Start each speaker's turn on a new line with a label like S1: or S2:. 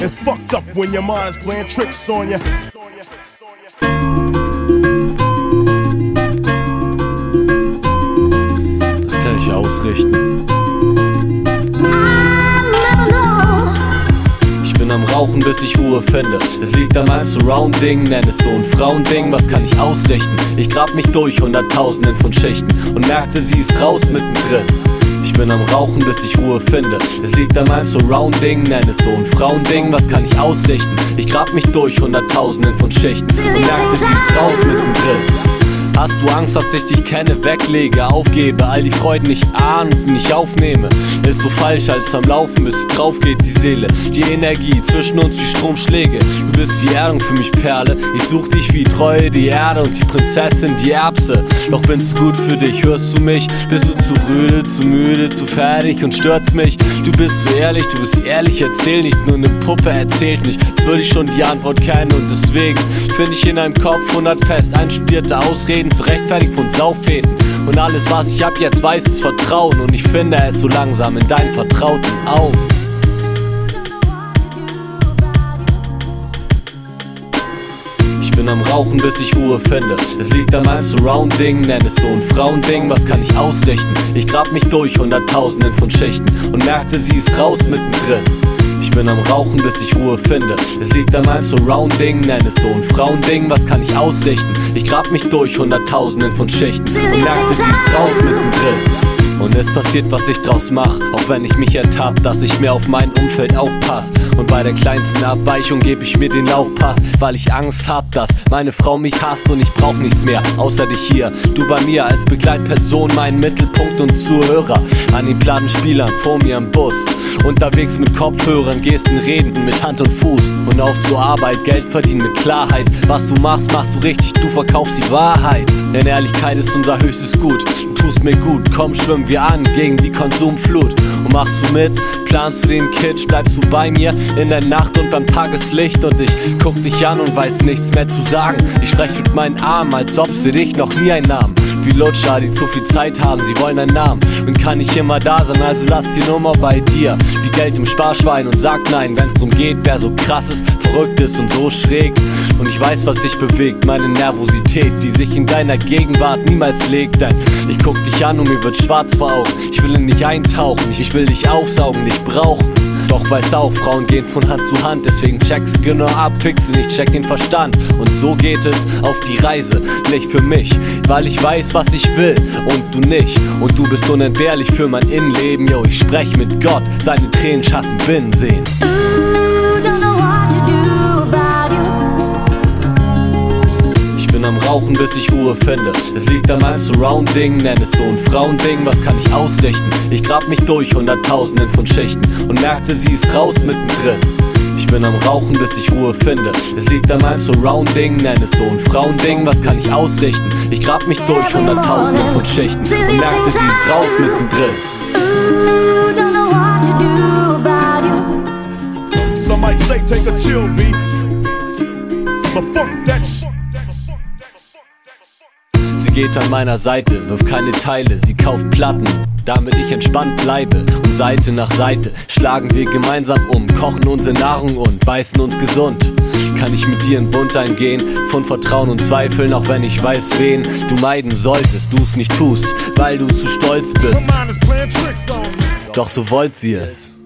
S1: It's fucked up when your mind is playing tricks on you.
S2: Das kann ich ausrichten. Ich bin am Rauchen, bis ich Ruhe finde. Es liegt an meinem Surrounding, nenn es so ein Frauending. Was kann ich ausrichten? Ich grab mich durch Hunderttausenden von Schichten und merkte, sie ist raus mittendrin. Ich bin am Rauchen, bis ich Ruhe finde. Es liegt an meinem Surrounding, nenn es so ein Frauending. Was kann ich ausrichten? Ich grab mich durch Hunderttausenden von Schichten und merkte, sie ist raus mittendrin. Hast du Angst, dass ich dich kenne, weglege, aufgebe, all die Freuden nicht ahne und sie nicht aufnehme? Ist so falsch, als am Laufen, bis sie drauf geht, die Seele, die Energie, zwischen uns die Stromschläge. Du bist die Erdung für mich, Perle, ich such dich wie Treue, die Erde und die Prinzessin, die Erbse. Doch bin's gut für dich, hörst du mich? Bist du zu röde, zu müde, zu fertig und stört's mich? Du bist so ehrlich, du bist ehrlich, erzähl nicht, nur ne Puppe erzählt nicht. Jetzt würde ich schon die Antwort kennen und deswegen find ich in deinem Kopf 100 fest einstudierte Ausreden, zurechtfertigt von Sauffäden. Und alles, was ich ab jetzt weiß, ist Vertrauen. Und ich finde es so langsam in deinen vertrauten Augen. Ich bin am Rauchen, bis ich Ruhe finde. Es liegt an meinem Surrounding, nenn es so ein Frauending. Was kann ich ausrichten? Ich grab mich durch Hunderttausenden von Schichten und merkte, sie ist raus mittendrin. Ich bin am Rauchen, bis ich Ruhe finde. Es liegt an meinem Surrounding, nenn es so ein Frauending. Was kann ich ausrichten? Ich grab mich durch Hunderttausenden von Schichten und merkte, sie ist raus mittendrin. Und es passiert, was ich draus mach, auch wenn ich mich ertapp, dass ich mehr auf mein Umfeld aufpass. Und bei der kleinsten Abweichung gebe ich mir den Laufpass, weil ich Angst hab, dass meine Frau mich hasst und ich brauch nichts mehr, außer dich hier. Du bei mir als Begleitperson, mein Mittelpunkt und Zuhörer. An den Plattenspielern vor mir im Bus, unterwegs mit Kopfhörern, Gesten, Reden mit Hand und Fuß. Und auf zur Arbeit, Geld verdienen mit Klarheit. Was du machst, machst du richtig, du verkaufst die Wahrheit. Denn Ehrlichkeit ist unser höchstes Gut. Du tust mir gut, komm, schwimmen wir an gegen die Konsumflut. Und machst du mit, planst du den Kitsch, bleibst du bei mir in der Nacht und beim Tageslicht. Und ich guck dich an und weiß nichts mehr zu sagen. Ich sprech mit meinen Armen, als ob sie dich noch nie einnahmen. Wie Lutscher, die zu viel Zeit haben, sie wollen einen Namen. Und kann nicht immer da sein, also lass die Nummer bei dir. Wie Geld im Sparschwein und sag nein, wenn's drum geht, wer so krass ist, verrückt ist und so schräg. Und ich weiß, was dich bewegt, meine Nervosität, die sich in deiner Gegenwart niemals legt. Denn ich guck dich an und mir wird schwarz vor Augen. Ich will in dich eintauchen, ich will dich aufsaugen, dich brauchen. Doch weiß auch, Frauen gehen von Hand zu Hand, deswegen check's genau ab, fixe nicht, check den Verstand. Und so geht es auf die Reise, nicht für mich, weil ich weiß, was ich will und du nicht. Und du bist unentbehrlich für mein Innenleben, yo, ich sprech mit Gott, seine Tränen schaffen Binnen sehen. Am Rauchen, bis ich Ruhe finde. Es liegt an meinem Surrounding, nenn es so ein Frauending. Was kann ich ausrichten? Ich grab mich durch Hunderttausenden von Schichten und merkte, sie ist raus mittendrin. Ich bin am Rauchen, bis ich Ruhe finde. Es liegt an meinem Surrounding, nenn es so ein Frauending. Was kann ich ausrichten? Ich grab mich durch Hunderttausenden von Schichten und merkte, sie ist raus mittendrin.
S1: Some might say take a chill beat, but fuck that shit.
S2: Sie geht an meiner Seite, wirft keine Teile, sie kauft Platten, damit ich entspannt bleibe. Und Seite nach Seite schlagen wir gemeinsam um, kochen unsere Nahrung und beißen uns gesund. Kann ich mit dir in Bund eingehen, von Vertrauen und Zweifeln, auch wenn ich weiß, wen du meiden solltest, du's nicht tust, weil du zu stolz bist. Doch so wollt sie es.